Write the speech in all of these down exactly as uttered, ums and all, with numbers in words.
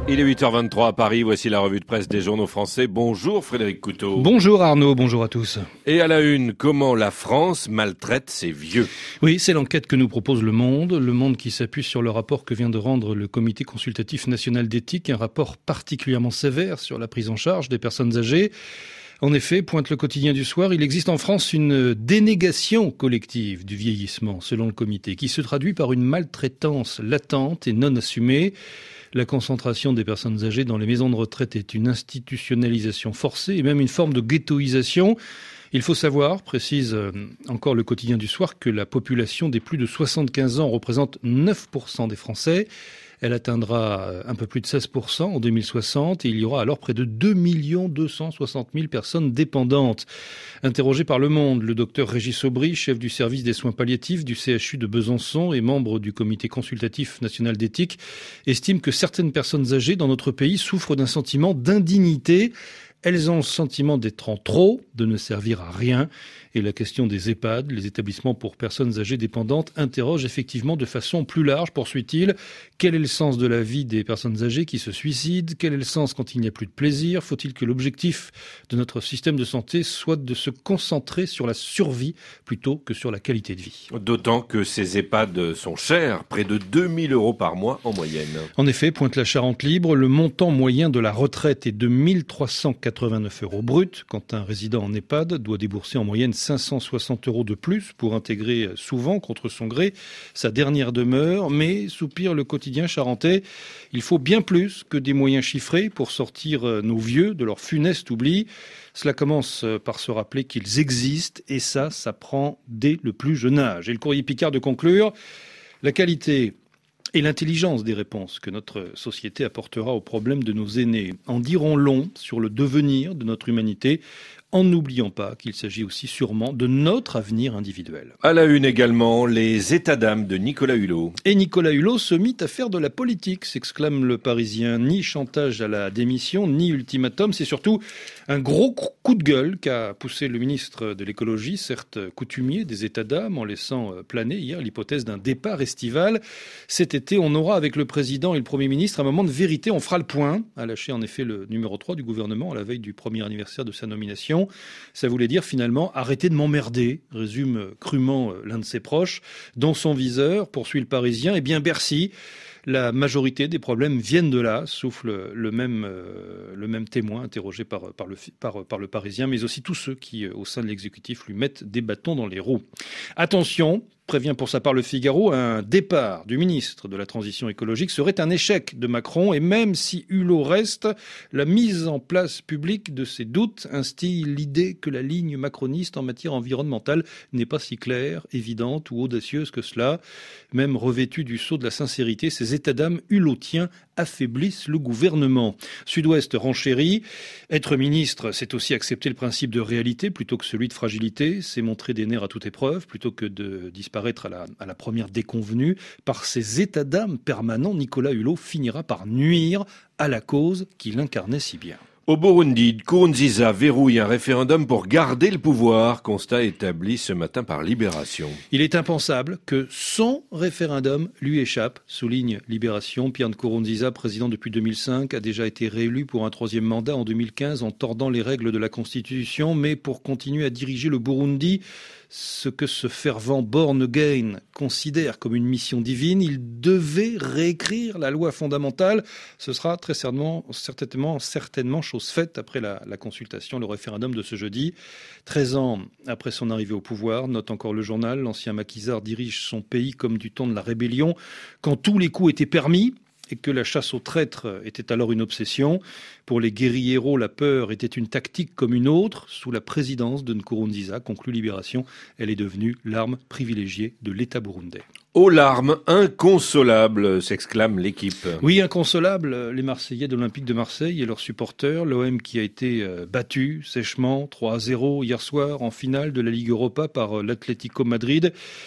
Il est huit heures vingt-trois à Paris, voici la revue de presse des journaux français. Bonjour Frédéric Couteau. Bonjour Arnaud, bonjour à tous. Et à la une, comment la France maltraite ses vieux. Oui, c'est l'enquête que nous propose Le Monde. Le Monde qui s'appuie sur le rapport que vient de rendre le Comité consultatif national d'éthique, un rapport particulièrement sévère sur la prise en charge des personnes âgées. En effet, pointe le quotidien du soir, il existe en France une dénégation collective du vieillissement, selon le comité, qui se traduit par une maltraitance latente et non assumée. La concentration des personnes âgées dans les maisons de retraite est une institutionnalisation forcée et même une forme de ghettoisation. Il faut savoir, précise encore le quotidien du soir, que la population des plus de soixante-quinze ans représente neuf pour cent des Français. Elle atteindra un peu plus de seize pour cent en deux mille soixante et il y aura alors près de deux millions deux cent soixante mille personnes dépendantes. Interrogé par Le Monde, le docteur Régis Aubry, chef du service des soins palliatifs du C H U de Besançon et membre du Comité consultatif national d'éthique, estime que certaines personnes âgées dans notre pays souffrent d'un sentiment d'indignité. Elles ont le sentiment d'être en trop, de ne servir à rien. Et la question des EHPAD, les établissements pour personnes âgées dépendantes, interroge effectivement de façon plus large, poursuit-il. Quel est le sens de la vie des personnes âgées qui se suicident ? Quel est le sens quand il n'y a plus de plaisir ? Faut-il que l'objectif de notre système de santé soit de se concentrer sur la survie plutôt que sur la qualité de vie ? D'autant que ces EHPAD sont chers, près de deux mille euros par mois en moyenne. En effet, pointe la Charente Libre, le montant moyen de la retraite est de mille trois cent quatre-vingt-neuf euros brut, quand un résident en EHPAD doit débourser en moyenne cinq cent soixante euros de plus pour intégrer souvent, contre son gré, sa dernière demeure. Mais, soupire le quotidien charentais, il faut bien plus que des moyens chiffrés pour sortir nos vieux de leur funeste oubli. Cela commence par se rappeler qu'ils existent et ça, ça prend dès le plus jeune âge. Et le courrier Picard de conclure, la qualité et l'intelligence des réponses que notre société apportera aux problèmes de nos aînés en diront long sur le devenir de notre humanité, en n'oubliant pas qu'il s'agit aussi sûrement de notre avenir individuel. À la une également, les états d'âme de Nicolas Hulot. Et Nicolas Hulot se mit à faire de la politique, s'exclame le Parisien. Ni chantage à la démission, ni ultimatum, c'est surtout un gros coup de gueule qu'a poussé le ministre de l'écologie, certes coutumier des états d'âme, en laissant planer hier l'hypothèse d'un départ estival. Cet été, on aura avec le président et le Premier ministre un moment de vérité, on fera le point, a lâché en effet le numéro trois du gouvernement à la veille du premier anniversaire de sa nomination. Ça voulait dire finalement arrêtez de m'emmerder, résume crûment l'un de ses proches. Dans son viseur, poursuit le Parisien, eh bien Bercy, la majorité des problèmes viennent de là, souffle le même, euh, le même témoin interrogé par, par, le, par, par le Parisien, mais aussi tous ceux qui, au sein de l'exécutif, lui mettent des bâtons dans les roues. Attention, prévient pour sa part le Figaro, un départ du ministre de la Transition écologique serait un échec de Macron et même si Hulot reste, la mise en place publique de ses doutes instille l'idée que la ligne macroniste en matière environnementale n'est pas si claire, évidente ou audacieuse que cela. Même revêtus du sceau de la sincérité, ces états d'âme hulotiens affaiblissent le gouvernement. Sud-Ouest renchérit. Être ministre, c'est aussi accepter le principe de réalité plutôt que celui de fragilité. C'est montrer des nerfs à toute épreuve plutôt que de disparaître à la, à la première déconvenue. Par ces états d'âme permanents, Nicolas Hulot finira par nuire à la cause qu'il incarnait si bien. Au Burundi, Nkurunziza verrouille un référendum pour garder le pouvoir, constat établi ce matin par Libération. Il est impensable que son référendum lui échappe, souligne Libération. Pierre Nkurunziza, président depuis deux mille cinq, a déjà été réélu pour un troisième mandat en deux mille quinze en tordant les règles de la Constitution, mais pour continuer à diriger le Burundi, ce que ce fervent born again considère comme une mission divine, il devait réécrire la loi fondamentale. Ce sera très certainement, certainement, certainement chose faite après la, la consultation, le référendum de ce jeudi. treize ans après son arrivée au pouvoir, note encore le journal, l'ancien maquisard dirige son pays comme du temps de la rébellion, quand tous les coups étaient permis et que la chasse aux traîtres était alors une obsession. Pour les guérilleros, la peur était une tactique comme une autre. Sous la présidence de Nkurunziza, conclut Libération, elle est devenue l'arme privilégiée de l'État burundais. Aux larmes inconsolables, s'exclame l'équipe. Oui, inconsolables, les Marseillais de l'Olympique de Marseille et leurs supporters. L'O M qui a été battu sèchement trois à zéro hier soir en finale de la Ligue Europa par l'Atlético Madrid.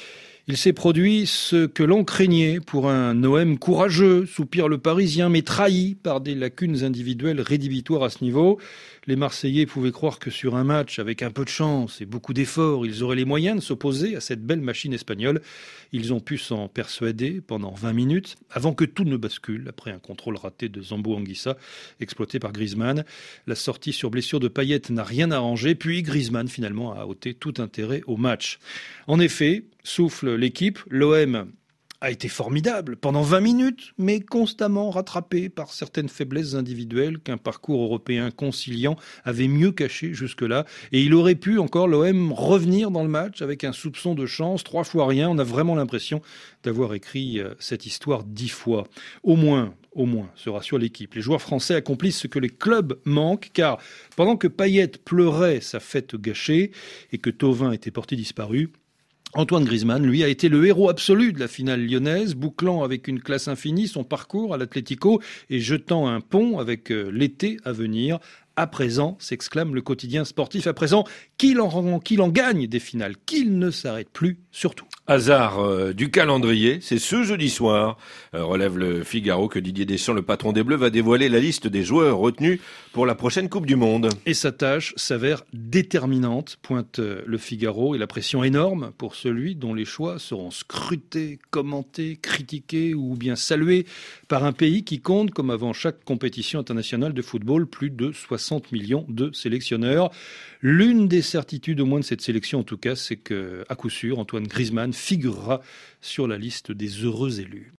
Il s'est produit ce que l'on craignait pour un O M courageux, soupire le Parisien, mais trahi par des lacunes individuelles rédhibitoires à ce niveau. Les Marseillais pouvaient croire que sur un match, avec un peu de chance et beaucoup d'efforts, ils auraient les moyens de s'opposer à cette belle machine espagnole. Ils ont pu s'en persuader pendant vingt minutes, avant que tout ne bascule, après un contrôle raté de Zambo Anguissa, exploité par Griezmann. La sortie sur blessure de Payet n'a rien arrangé, puis Griezmann finalement a ôté tout intérêt au match. En effet, souffle l'équipe, l'O M a été formidable pendant vingt minutes, mais constamment rattrapé par certaines faiblesses individuelles qu'un parcours européen conciliant avait mieux caché jusque-là. Et il aurait pu encore, l'O M, revenir dans le match avec un soupçon de chance, trois fois rien. On a vraiment l'impression d'avoir écrit cette histoire dix fois. Au moins, au moins, se rassure l'équipe. Les joueurs français accomplissent ce que les clubs manquent, car pendant que Payet pleurait sa fête gâchée et que Thauvin était porté disparu, Antoine Griezmann, lui, a été le héros absolu de la finale lyonnaise, bouclant avec une classe infinie son parcours à l'Atlético et jetant un pont avec l'été à venir. À présent, s'exclame le quotidien sportif, à présent, qu'il en, qu'il en gagne des finales, qu'il ne s'arrête plus, surtout. Hasard euh, du calendrier, c'est ce jeudi soir, euh, relève le Figaro, que Didier Deschamps, le patron des Bleus, va dévoiler la liste des joueurs retenus pour la prochaine Coupe du Monde. Et sa tâche s'avère déterminante, pointe le Figaro, et la pression énorme pour celui dont les choix seront scrutés, commentés, critiqués ou bien salués par un pays qui compte, comme avant chaque compétition internationale de football, plus de soixante millions de sélectionneurs. L'une des certitudes au moins de cette sélection, en tout cas, c'est que, à coup sûr, Antoine Griezmann figurera sur la liste des heureux élus.